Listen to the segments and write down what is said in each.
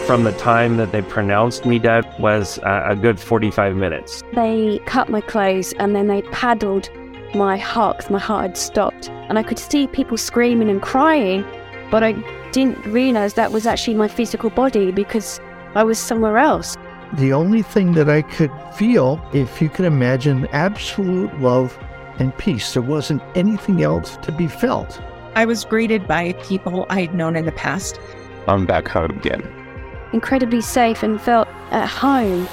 from the time that they pronounced me dead was a good 45 minutes. They cut my clothes and then they paddled my heart, 'cause my heart had stopped. And I could see people screaming and crying, but I didn't realize that was actually my physical body because I was somewhere else. The only thing that I could feel, if you can imagine, absolute love and peace. There wasn't anything else to be felt. I was greeted by people I had known in the past. I'm back home again. Incredibly safe and felt at home.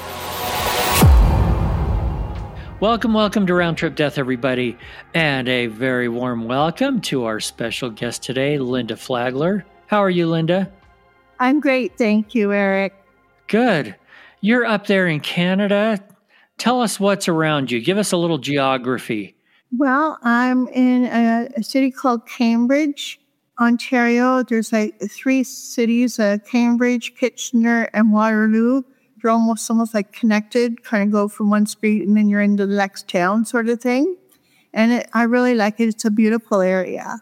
Welcome to Round Trip Death, everybody, and a very warm welcome to our special guest today, Linda Flagler. How are you, Linda? I'm great, thank you, Eric. Good. You're up there in Canada. Tell us what's around you. Give us a little geography. Well, I'm in a city called Cambridge, Ontario. There's like three cities, Cambridge, Kitchener, and Waterloo. They're almost like connected, kind of go from one street and then you're into the next town sort of thing. And I really like it. It's a beautiful area.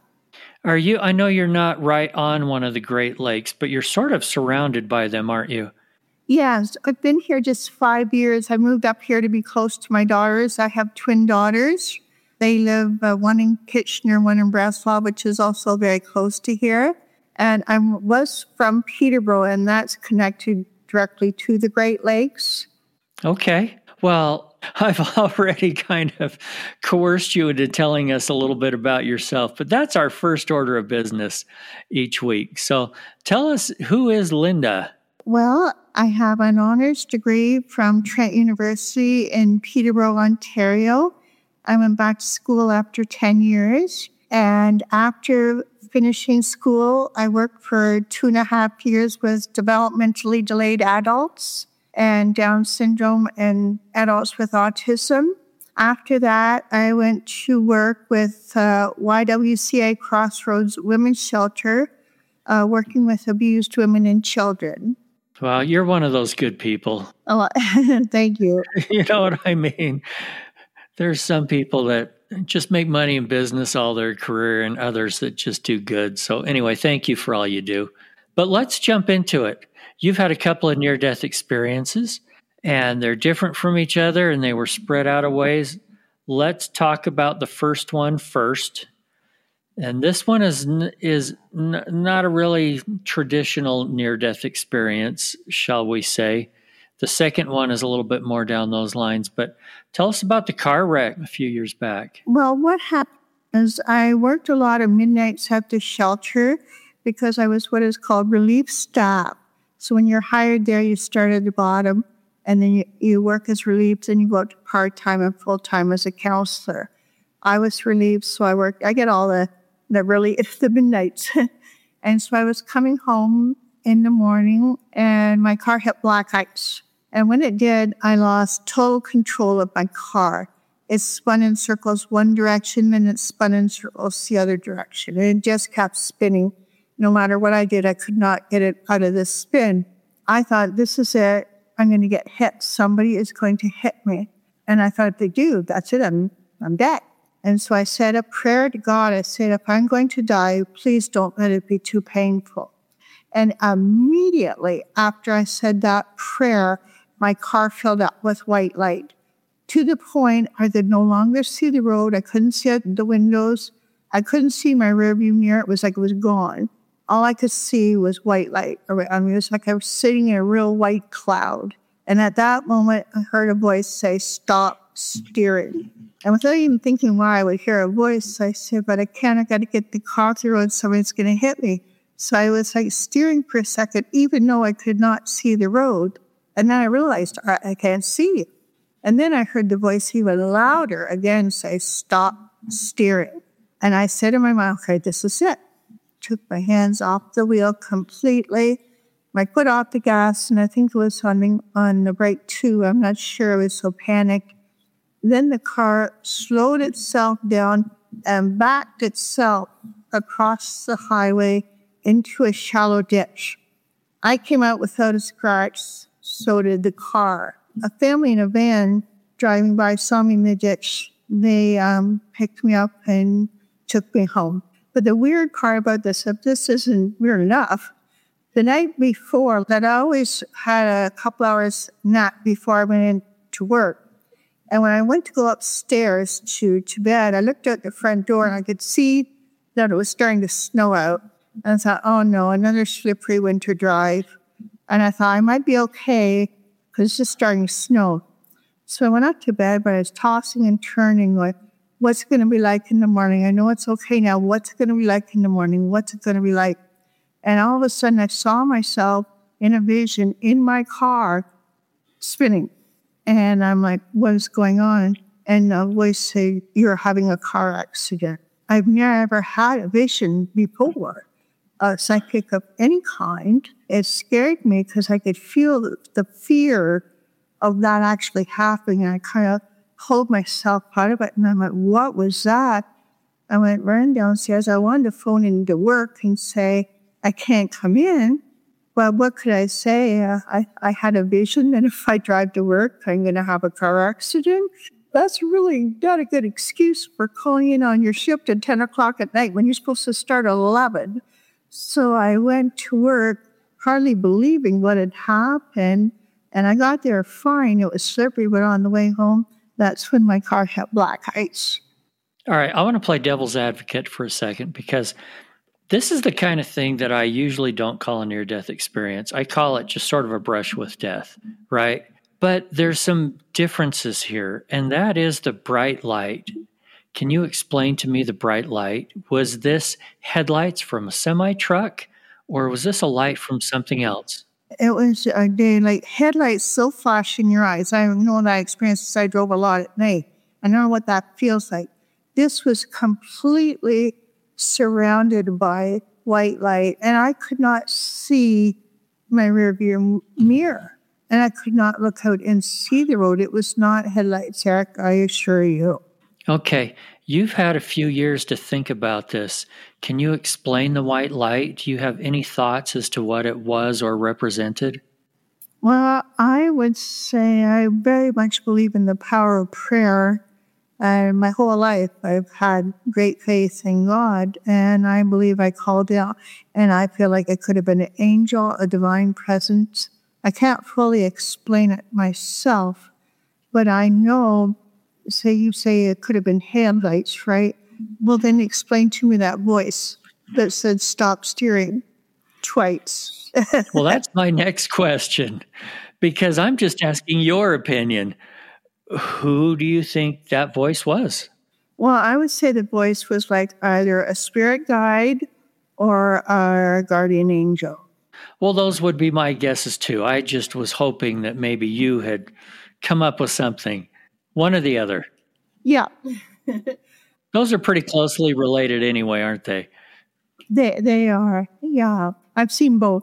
I know you're not right on one of the Great Lakes, but you're sort of surrounded by them, aren't you? Yes, I've been here just 5 years. I moved up here to be close to my daughters. I have twin daughters. They live, one in Kitchener, one in Breslau, which is also very close to here. And I was from Peterborough, and that's connected directly to the Great Lakes. Okay. Well, I've already kind of coerced you into telling us a little bit about yourself, but that's our first order of business each week. So tell us, who is Linda? Well, I have an honors degree from Trent University in Peterborough, Ontario. I went back to school after 10 years. And after finishing school, I worked for 2.5 years with developmentally delayed adults and Down syndrome and adults with autism. After that, I went to work with YWCA Crossroads Women's Shelter, working with abused women and children. Well, you're one of those good people. Oh, thank you. You know what I mean? There's some people that just make money in business all their career and others that just do good. So anyway, thank you for all you do. But let's jump into it. You've had a couple of near-death experiences, and they're different from each other, and they were spread out of ways. Let's talk about the first one first. And this one is not a really traditional near-death experience, shall we say. The second one is a little bit more down those lines. But tell us about the car wreck a few years back. Well, what happened is I worked a lot of midnights at the shelter because I was what is called relief staff. So when you're hired there, you start at the bottom, and then you work as relief, and you go up to part-time and full-time as a counselor. I was relieved, so I get all the midnights. And so I was coming home in the morning, and my car hit black ice. And when it did, I lost total control of my car. It spun in circles one direction, and it spun in circles the other direction. And it just kept spinning. No matter what I did, I could not get it out of this spin. I thought, this is it. I'm going to get hit. Somebody is going to hit me. And I thought, if they do, that's it. I'm dead. And so I said a prayer to God. I said, if I'm going to die, please don't let it be too painful. And immediately after I said that prayer, my car filled up with white light to the point I could no longer see the road. I couldn't see out the windows. I couldn't see my rearview mirror. It was like it was gone. All I could see was white light around me. It was like I was sitting in a real white cloud. And at that moment, I heard a voice say, "Stop steering." And without even thinking why I would hear a voice, I said, "But I got to get the car off the road. Somebody's going to hit me." So I was like steering for a second, even though I could not see the road. And then I realized I can't see. And then I heard the voice even louder again say, "Stop steering." And I said in my mind, okay, this is it. Took my hands off the wheel completely. My foot off the gas, and I think it was on the brake too. I'm not sure. I was so panicked. Then the car slowed itself down and backed itself across the highway into a shallow ditch. I came out without a scratch, so did the car. A family in a van driving by saw me in the ditch. They picked me up and took me home. But the weird part about this, if this isn't weird enough, The night before, that I always had a couple hours nap before I went into work. And when I went to go upstairs to bed, I looked out the front door and I could see that it was starting to snow out. And I thought, oh no, another slippery winter drive. And I thought I might be okay because it's just starting to snow. So I went up to bed, but I was tossing and turning, like, what's it going to be like in the morning? I know it's okay now. What's it going to be like in the morning? What's it going to be like? And all of a sudden, I saw myself in a vision in my car spinning. And I'm like, what is going on? And a voice said, you're having a car accident. I've never had a vision before, psychic of any kind. It scared me because I could feel the fear of that actually happening. And I kind of pulled myself out of it. And I'm like, what was that? I went running downstairs. I wanted to phone into work and say, I can't come in. Well, what could I say? I had a vision that if I drive to work, I'm going to have a car accident. That's really not a good excuse for calling in on your shift at 10 o'clock at night when you're supposed to start at 11. So I went to work, hardly believing what had happened. And I got there fine. It was slippery, but on the way home, that's when my car had black ice. All right, I want to play devil's advocate for a second because this is the kind of thing that I usually don't call a near-death experience. I call it just sort of a brush with death, right? But there's some differences here, and that is the bright light. Can you explain to me the bright light? Was this headlights from a semi-truck, or was this a light from something else? It was a day, like headlights so flash in your eyes. I know that experience because I drove a lot at night. I know what that feels like. This was completely surrounded by white light, and I could not see my rearview mirror, and I could not look out and see the road. It was not headlights, Eric, I assure you. Okay, you've had a few years to think about this. Can you explain the white light? Do you have any thoughts as to what it was or represented? Well, I would say I very much believe in the power of prayer. My whole life, I've had great faith in God, and I believe I called out, and I feel like it could have been an angel, a divine presence. I can't fully explain it myself, but I know, you say it could have been headlights, right? Well, then explain to me that voice that said, stop steering twice. Well, that's my next question, because I'm just asking your opinion. Who do you think that voice was? Well, I would say the voice was like either a spirit guide or a guardian angel. Well, those would be my guesses too. I just was hoping that maybe you had come up with something. One or the other. Yeah. Those are pretty closely related anyway, aren't they? They are. Yeah. I've seen both.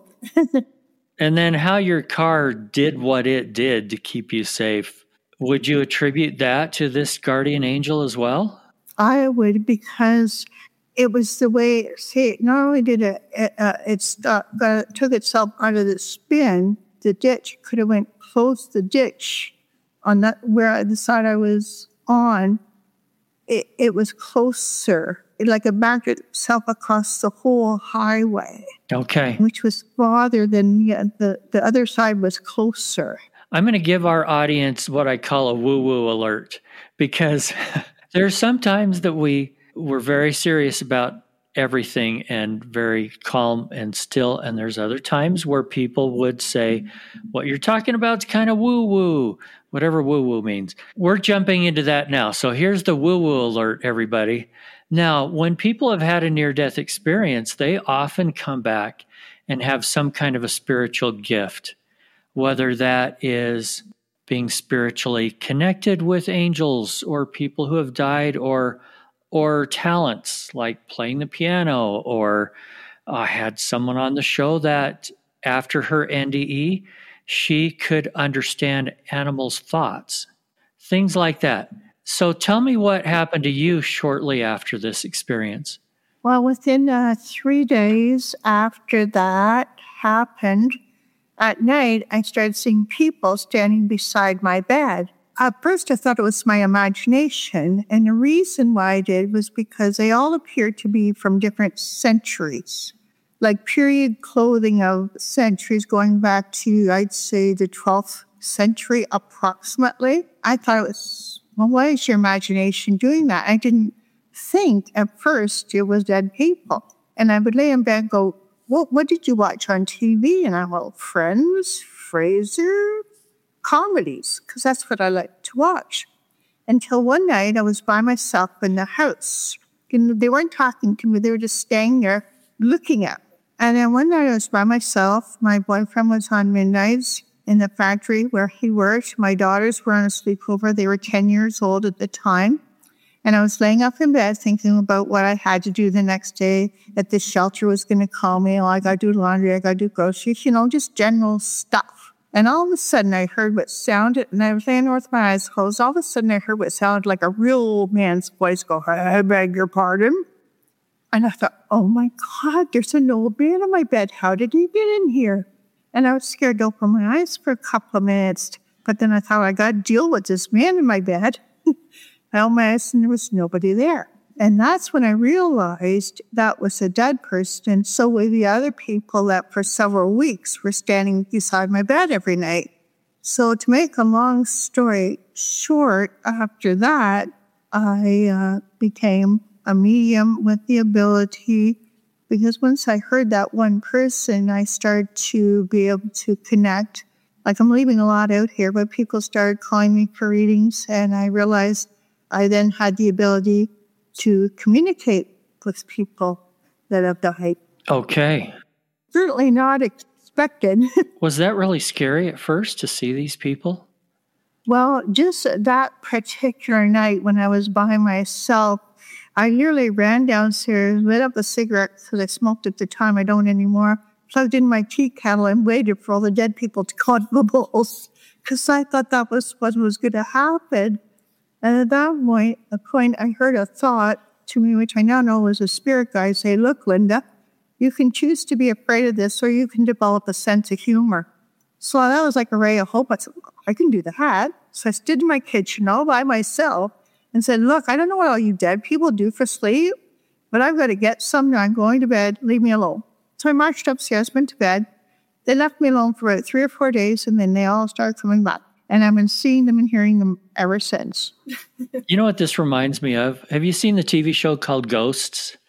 And then how your car did what it did to keep you safe. Would you attribute that to this guardian angel as well? I would, because it was the way, not only did it took itself out of the spin, the ditch could have went close the ditch on that where the side I was on. It was closer, like it backed itself across the whole highway. Okay. Which was farther than the other side was closer. I'm going to give our audience what I call a woo-woo alert, because there's sometimes that we're very serious about everything and very calm and still, and there's other times where people would say, what you're talking about is kind of woo-woo, whatever woo-woo means. We're jumping into that now. So here's the woo-woo alert, everybody. Now, when people have had a near-death experience, they often come back and have some kind of a spiritual gift, whether that is being spiritually connected with angels or people who have died, or talents like playing the piano, or I had someone on the show that after her NDE, she could understand animals' thoughts, things like that. So tell me what happened to you shortly after this experience. Well, within 3 days after that happened, at night, I started seeing people standing beside my bed. At first, I thought it was my imagination, and the reason why I did was because they all appeared to be from different centuries. like period clothing of centuries going back to, I'd say, the 12th century approximately. I thought it was, well, why is your imagination doing that? I didn't think at first it was dead people. And I would lay in bed and go, what did you watch on TV? And I'm like, Friends, Frasier, comedies, because that's what I like to watch. Until one night I was by myself in the house. They weren't talking to me. They were just staying there looking at me. And then one night I was by myself. My boyfriend was on midnights in the factory where he worked. My daughters were on a sleepover. They were 10 years old at the time. And I was laying up in bed thinking about what I had to do the next day, that the shelter was going to call me. Oh, I got to do laundry. I got to do groceries, just general stuff. And all of a sudden I heard what sounded, and I was laying there with my eyes closed. All of a sudden I heard what sounded like a real old man's voice go, I beg your pardon. And I thought, oh my God, there's an old man in my bed. How did he get in here? And I was scared to open my eyes for a couple of minutes. But then I thought, I got to deal with this man in my bed. I opened my eyes and there was nobody there. And that's when I realized that was a dead person. And so were the other people that for several weeks were standing beside my bed every night. So to make a long story short, after that, I became a medium with the ability, because once I heard that one person, I started to be able to connect. Like, I'm leaving a lot out here, but people started calling me for readings, and I realized I then had the ability to communicate with people that have died. Okay. Certainly not expected. Was that really scary at first to see these people? Well, just that particular night when I was by myself, I nearly ran downstairs, lit up a cigarette because I smoked at the time. I don't anymore. Plugged in my tea kettle and waited for all the dead people to call the bulls because I thought that was what was going to happen. And at that point, I heard a thought to me, which I now know was a spirit guide, say, look, Linda, you can choose to be afraid of this or you can develop a sense of humor. So that was like a ray of hope. I said, I can do that. So I stood in my kitchen all by myself and said, look, I don't know what all you dead people do for sleep, but I've got to get some now. I'm going to bed. Leave me alone. So I marched upstairs, went to bed. They left me alone for about 3 or 4 days, and then they all started coming back. And I've been seeing them and hearing them ever since. You know what this reminds me of? Have you seen the TV show called Ghosts?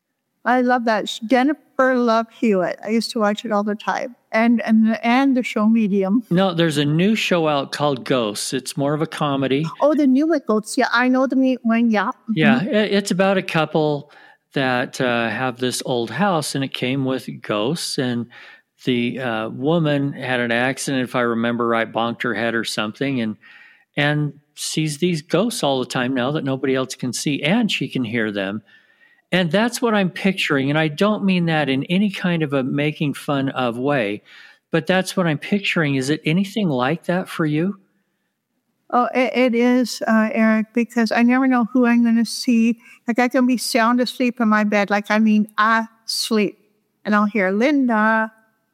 I love that. Jennifer Love Hewitt. I used to watch it all the time. And the show Medium. No, there's a new show out called Ghosts. It's more of a comedy. Oh, the new one, Ghosts. Yeah, I know the one. Yeah. Mm-hmm. Yeah, it's about a couple that have this old house, and it came with ghosts. And the woman had an accident, if I remember right, bonked her head or something, and sees these ghosts all the time now that nobody else can see, and she can hear them. And that's what I'm picturing. And I don't mean that in any kind of a making fun of way, but that's what I'm picturing. Is it anything like that for you? Oh, it is, Eric, because I never know who I'm going to see. Like, I can be sound asleep in my bed. Like, asleep. And I'll hear Linda,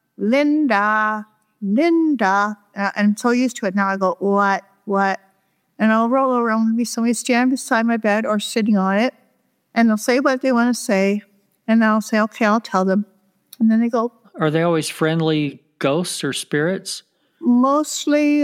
Linda, Linda. And I'm so used to it now. I go, what? And I'll roll around and be somebody stand beside my bed or sitting on it. And they'll say what they want to say. And I'll say, okay, I'll tell them. And then they go. Are they always friendly ghosts or spirits? Mostly,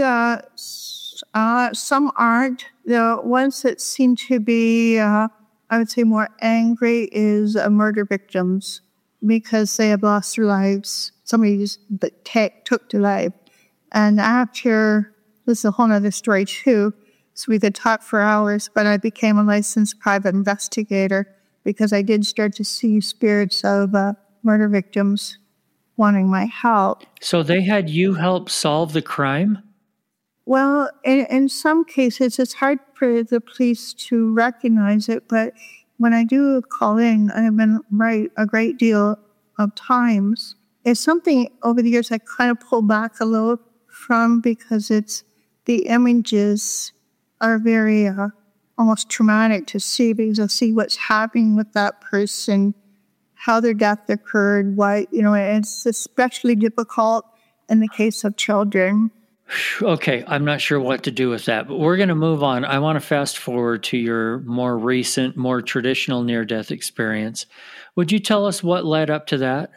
some aren't. The ones that seem to be, I would say, more angry is murder victims because they have lost their lives. Somebody just took their life. And after, this is a whole other story too, so we could talk for hours, but I became a licensed private investigator because I did start to see spirits of murder victims wanting my help. So they had you help solve the crime? Well, in some cases, it's hard for the police to recognize it, but when I do call in, I've been right a great deal of times. It's something over the years I kind of pull back a little from because it's the images are very almost traumatic to see because I see what's happening with that person, how their death occurred, why, it's especially difficult in the case of children. Okay, I'm not sure what to do with that, but we're going to move on. I want to fast forward to your more recent, more traditional near-death experience. Would you tell us what led up to that?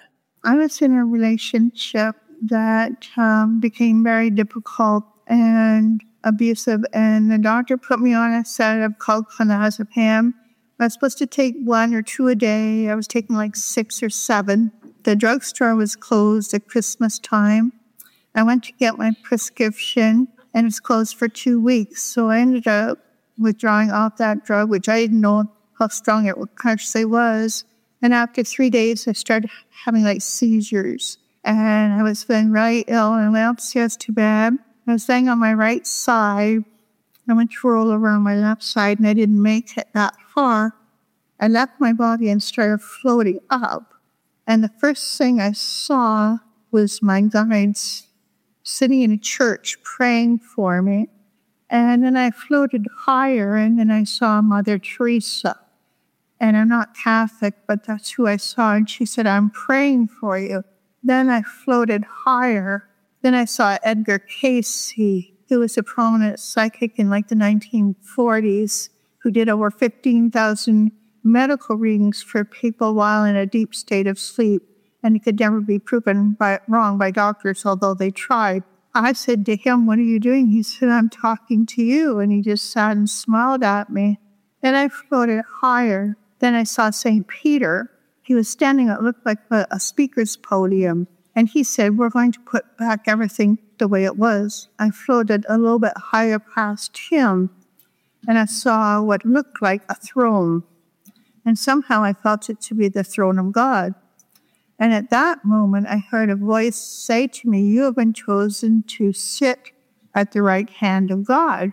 I was in a relationship that became very difficult and abusive, and the doctor put me on a sedative called clonazepam. I was supposed to take 1 or 2 a day. I was taking like 6 or 7. The drugstore was closed at Christmas time. I went to get my prescription, and it was closed for 2 weeks. So I ended up withdrawing off that drug, which I didn't know how strong it actually was. And after 3 days, I started having like seizures. And I was feeling really ill, and I went upstairs to bed. I was laying on my right side. I went to roll over on my left side, and I didn't make it that far. I left my body and started floating up. And the first thing I saw was my guides sitting in a church praying for me. And then I floated higher, and then I saw Mother Teresa. And I'm not Catholic, but that's who I saw. And she said, I'm praying for you. Then I floated higher. Then I saw Edgar Cayce, who was a prominent psychic in like the 1940s, who did over 15,000 medical readings for people while in a deep state of sleep. And it could never be proven wrong by doctors, although they tried. I said to him, what are you doing? He said, I'm talking to you. And he just sat and smiled at me. Then I floated higher. Then I saw St. Peter. He was standing, it looked like a speaker's podium. And he said, we're going to put back everything the way it was. I floated a little bit higher past him, and I saw what looked like a throne. And somehow I felt it to be the throne of God. And at that moment, I heard a voice say to me, you have been chosen to sit at the right hand of God.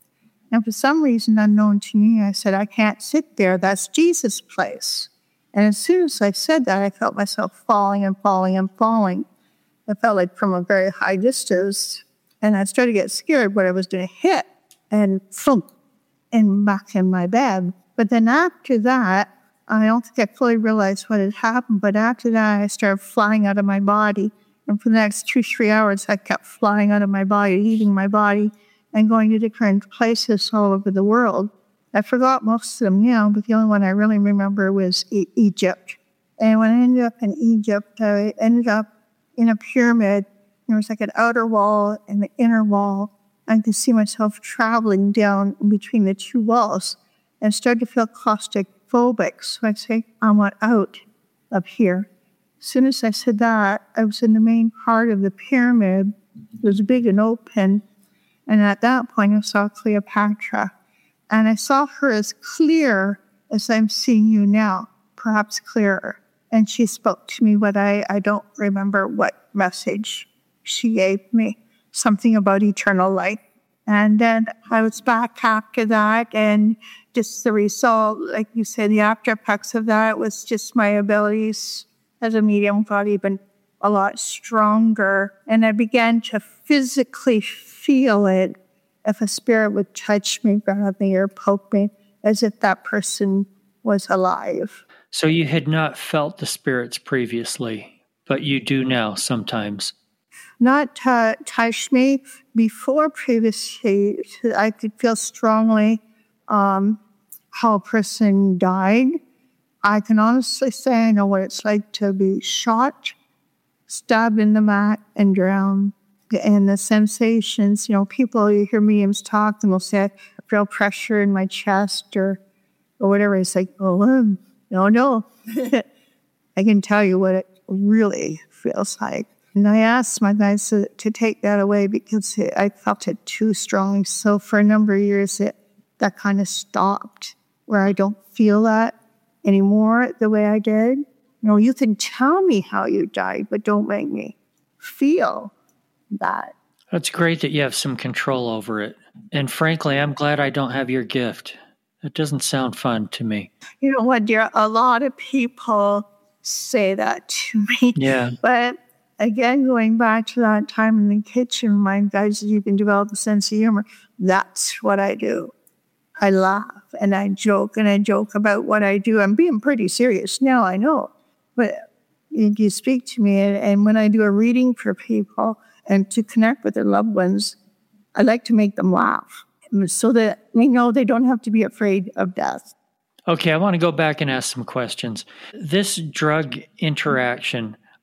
And for some reason unknown to me, I said, I can't sit there. That's Jesus' place. And as soon as I said that, I felt myself falling and falling and falling. I felt like from a very high distance. And I started to get scared what I was going to hit and thump and back in my bed. But then after that, I don't think I fully realized what had happened. But after that, I started flying out of my body. And for the next 2-3 hours, I kept flying out of my body, leaving my body, and going to different places all over the world. I forgot most of them now, but the only one I really remember was Egypt. And when I ended up in Egypt, I ended up in a pyramid. There was like an outer wall and the inner wall. I could see myself traveling down in between the 2 walls and started to feel claustrophobic. So I say, I want out of here. As soon as I said that, I was in the main part of the pyramid. It was big and open. And at that point, I saw Cleopatra. And I saw her as clear as I'm seeing you now, perhaps clearer. And she spoke to me, but I don't remember what message she gave me, something about eternal life. And then I was back after that, and just the result, like you said, the after effects of that was just my abilities as a medium got even a lot stronger. And I began to physically feel it. If a spirit would touch me, grab me, or poke me, as if that person was alive. So you had not felt the spirits previously, but you do now sometimes. Not touch me. Before previously, I could feel strongly how a person died. I can honestly say I know what it's like to be shot, stabbed in the back, and drowned. And the sensations, people, you hear mediums talk, and they'll say, I feel pressure in my chest or whatever. It's like, no. I can tell you what it really feels like. And I asked my guys to take that away because I felt it too strongly. So for a number of years, that kind of stopped, where I don't feel that anymore the way I did. You can tell me how you died, but don't make me feel that. That's great that you have some control over it. And frankly, I'm glad I don't have your gift. It doesn't sound fun to me. You know what, dear? A lot of people say that to me. Yeah. But again, going back to that time in the kitchen, my guys, you can develop a sense of humor. That's what I do. I laugh and I joke about what I do. I'm being pretty serious now, I know. But you speak to me, and when I do a reading for people, and to connect with their loved ones, I like to make them laugh so that they know they don't have to be afraid of death. Okay, I want to go back and ask some questions. This drug interaction,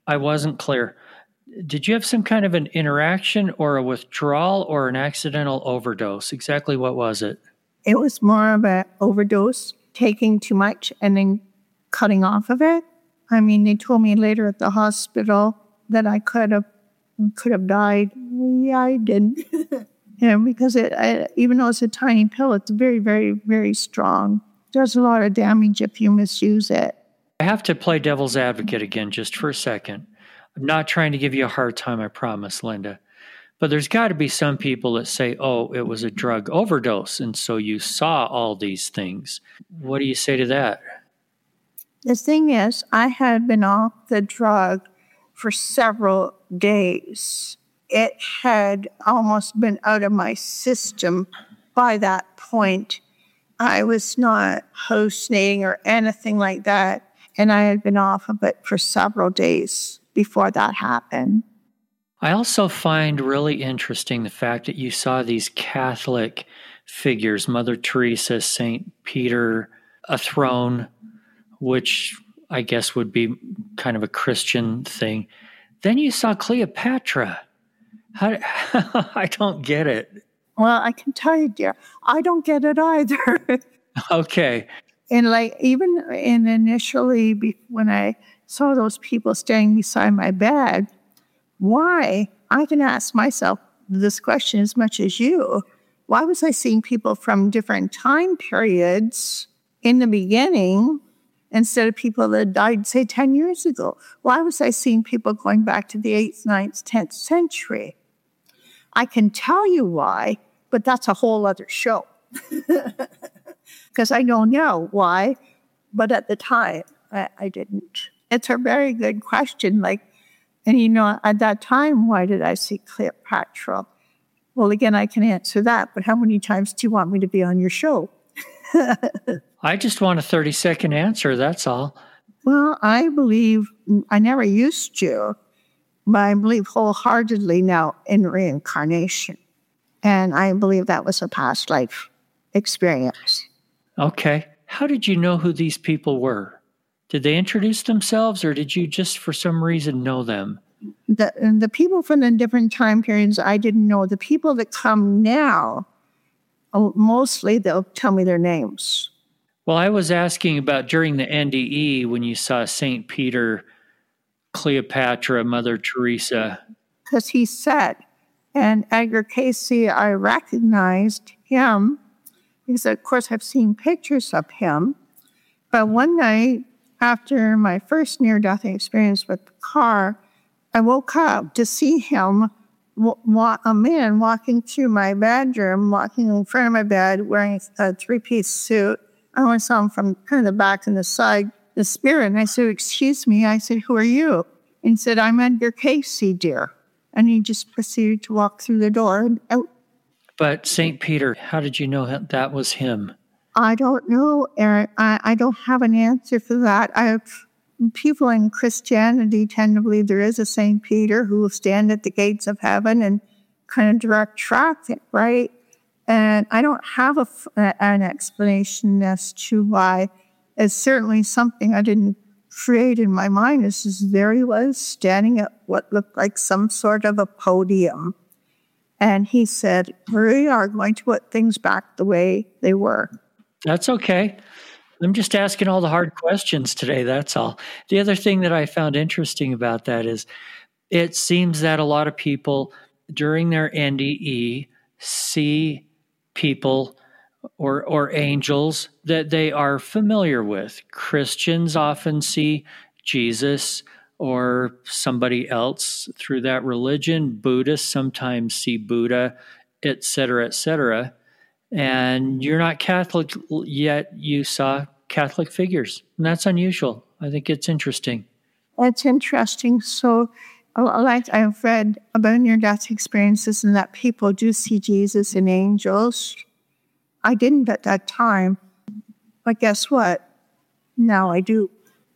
I wasn't clear. Did you have some kind of an interaction or a withdrawal or an accidental overdose? Exactly what was it? It was more of an overdose, taking too much and then cutting off of it. I mean, they told me later at the hospital that I could have died. Yeah, I did. Because even though it's a tiny pill, it's very, very, very strong. Does a lot of damage if you misuse it. I have to play devil's advocate again just for a second. I'm not trying to give you a hard time, I promise, Linda. But there's got to be some people that say, oh, it was a drug overdose, and so you saw all these things. What do you say to that? The thing is, I had been off the drug for several days. It had almost been out of my system by that point. I was not hallucinating or anything like that, and I had been off of it for several days before that happened. I also find really interesting the fact that you saw these Catholic figures, Mother Teresa, St. Peter, a throne, which I guess would be kind of a Christian thing. Then you saw Cleopatra. I don't get it. Well, I can tell you, dear, I don't get it either. Okay. And even initially, when I saw those people standing beside my bed, why? I can ask myself this question as much as you. Why was I seeing people from different time periods in the beginning instead of people that died, say, 10 years ago? Why was I seeing people going back to the 8th, 9th, 10th century? I can tell you why, but that's a whole other show. Because I don't know why, but at the time, I didn't. It's a very good question. And at that time, why did I see Cleopatra? Well, again, I can answer that, but how many times do you want me to be on your show? I just want a 30-second answer, that's all. Well, I believe, I never used to, but I believe wholeheartedly now in reincarnation. And I believe that was a past life experience. Okay. How did you know who these people were? Did they introduce themselves, or did you just for some reason know them? The people from the different time periods, I didn't know. The people that come now, mostly they'll tell me their names. Well, I was asking about during the NDE when you saw St. Peter, Cleopatra, Mother Teresa. Because he said, and Edgar Cayce, I recognized him because, of course, I've seen pictures of him. But one night, after my first near-death experience with the car, I woke up to see him, a man walking through my bedroom, walking in front of my bed, wearing a three-piece suit. I only saw him from kind of the back and the side, the spirit. And I said, excuse me. I said, who are you? And he said, I'm Edgar Cayce, dear. And he just proceeded to walk through the door and out. But St. Peter, how did you know that was him? I don't know, Eric. I don't have an answer for that. People in Christianity tend to believe there is a St. Peter who will stand at the gates of heaven and kind of direct traffic, right? And I don't have an explanation as to why. It's certainly something I didn't create in my mind. There he was standing at what looked like some sort of a podium. And he said, we are going to put things back the way they were. That's okay. I'm just asking all the hard questions today, that's all. The other thing that I found interesting about that is it seems that a lot of people during their NDE see people or angels that they are familiar with. Christians often see Jesus or somebody else through that religion. Buddhists sometimes see Buddha, et cetera, et cetera. And you're not Catholic, yet you saw Catholic figures. And that's unusual. I think it's interesting. It's interesting. So, like I've read about near-death experiences and that people do see Jesus and angels. I didn't at that time. But guess what? Now I do.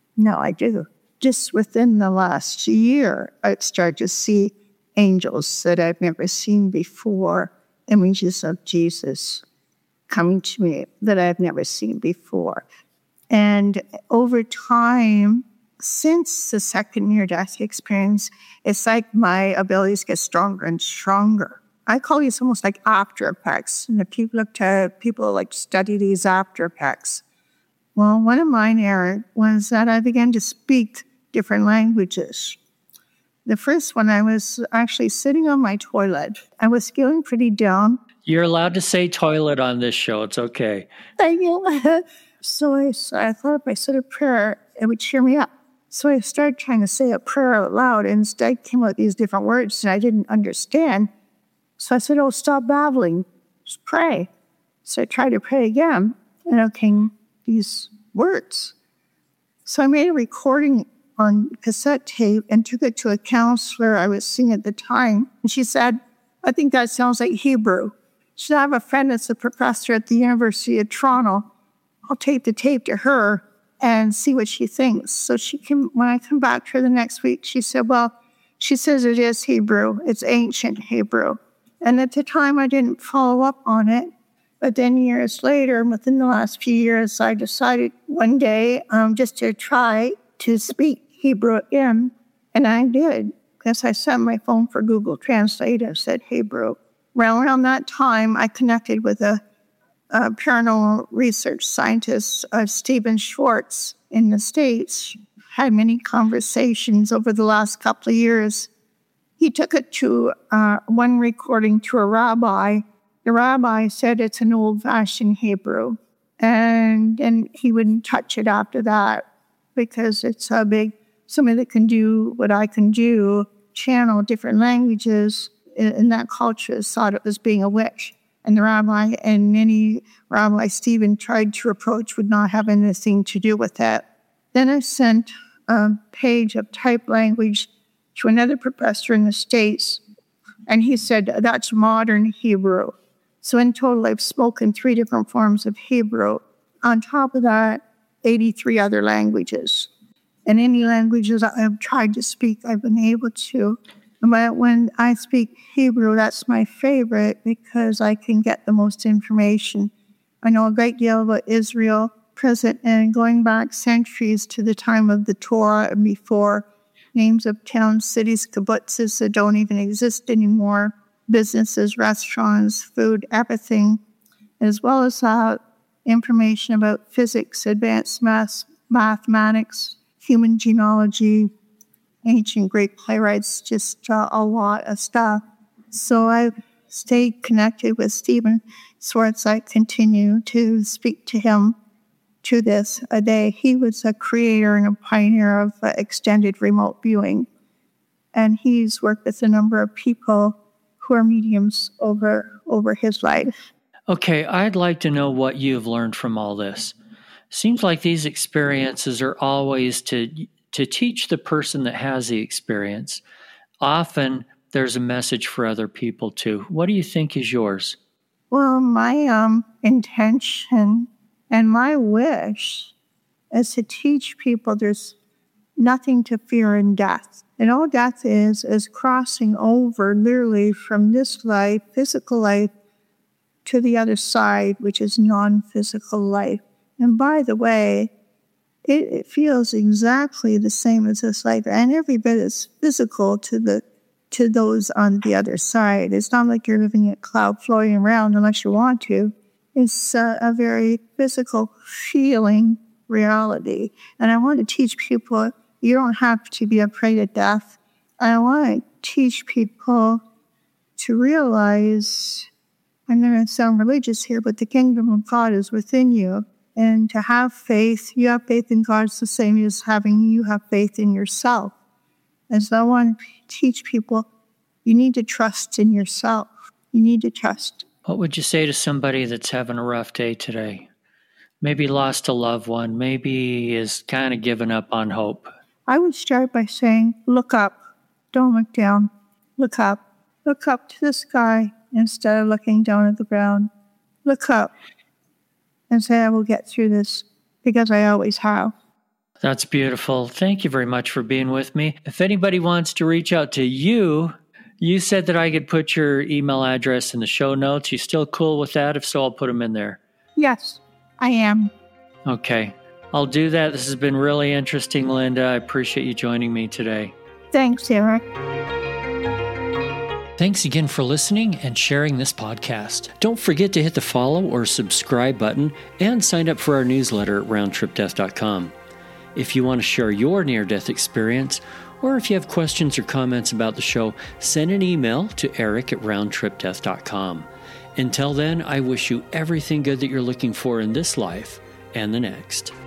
Just within the last year, I've started to see angels that I've never seen before. Images of Jesus coming to me that I've never seen before. And over time, since the second near-death experience, it's like my abilities get stronger and stronger. I call these almost like after effects. And if you look to people like study these after effects. Well, one of mine, Eric, was that I began to speak different languages. The first one, I was actually sitting on my toilet. I was feeling pretty down. You're allowed to say toilet on this show. It's okay. Thank you. So I thought if I said a prayer, it would cheer me up. So I started trying to say a prayer out loud, and instead came out with these different words, and I didn't understand. So I said, oh, stop babbling. Just pray. So I tried to pray again, and out came these words. So I made a recording on cassette tape and took it to a counselor I was seeing at the time. And she said, I think that sounds like Hebrew. She said, I have a friend that's a professor at the University of Toronto. I'll take the tape to her and see what she thinks. So when I come back to her the next week, she said, well, she says it is Hebrew. It's ancient Hebrew. And at the time, I didn't follow up on it. But then years later, within the last few years, I decided one day just to try to speak Hebrew again. And I did, because I set my phone for Google Translate and said Hebrew. Around that time, I connected with a paranormal research scientist, Stephen Schwartz, in the States. Had many conversations over the last couple of years. He took it to one recording to a rabbi. The rabbi said it's an old-fashioned Hebrew, and he wouldn't touch it after that because it's a big, somebody that can do what I can do, channel different languages in that culture, thought it was being a witch. And the rabbi and any rabbi Stephen tried to approach would not have anything to do with that. Then I sent a page of type language to another professor in the States, and he said, that's modern Hebrew. So in total, I've spoken 3 different forms of Hebrew. On top of that, 83 other languages. And any languages I've tried to speak, I've been able to. But when I speak Hebrew, that's my favorite because I can get the most information. I know a great deal about Israel, present and going back centuries to the time of the Torah and before. Names of towns, cities, kibbutzes that don't even exist anymore. Businesses, restaurants, food, everything. As well as information about physics, advanced mathematics, human genealogy, ancient Greek playwrights, just a lot of stuff. So I've stayed connected with Stephen Schwartz. I continue to speak to him to this day. He was a creator and a pioneer of extended remote viewing. And he's worked with a number of people who are mediums over his life. Okay, I'd like to know what you've learned from all this. Seems like these experiences are always to teach the person that has the experience. Often there's a message for other people too. What do you think is yours? Well, my intention and my wish is to teach people there's nothing to fear in death. And all death is crossing over literally from this life, physical life, to the other side, which is non-physical life. And by the way, it feels exactly the same as this life, and every bit is physical to those on the other side. It's not like you're living in a cloud floating around unless you want to. It's a very physical feeling reality. And I want to teach people you don't have to be afraid of death. I want to teach people to realize, I'm going to sound religious here, but the kingdom of God is within you. And to have faith, you have faith in God, it's the same as you have faith in yourself. And so I want to teach people, you need to trust in yourself. You need to trust. What would you say to somebody that's having a rough day today? Maybe lost a loved one, maybe is kind of given up on hope. I would start by saying, look up. Don't look down. Look up. Look up to the sky instead of looking down at the ground. Look up and say, I will get through this because I always have. That's beautiful. Thank you very much for being with me. If anybody wants to reach out to you, you said that I could put your email address in the show notes. You still cool with that? If so, I'll put them in there. Yes, I am. Okay. I'll do that. This has been really interesting, Linda. I appreciate you joining me today. Thanks, Eric. Thanks again for listening and sharing this podcast. Don't forget to hit the follow or subscribe button and sign up for our newsletter at roundtripdeath.com. If you want to share your near-death experience, or if you have questions or comments about the show, send an email to eric@roundtripdeath.com. Until then, I wish you everything good that you're looking for in this life and the next.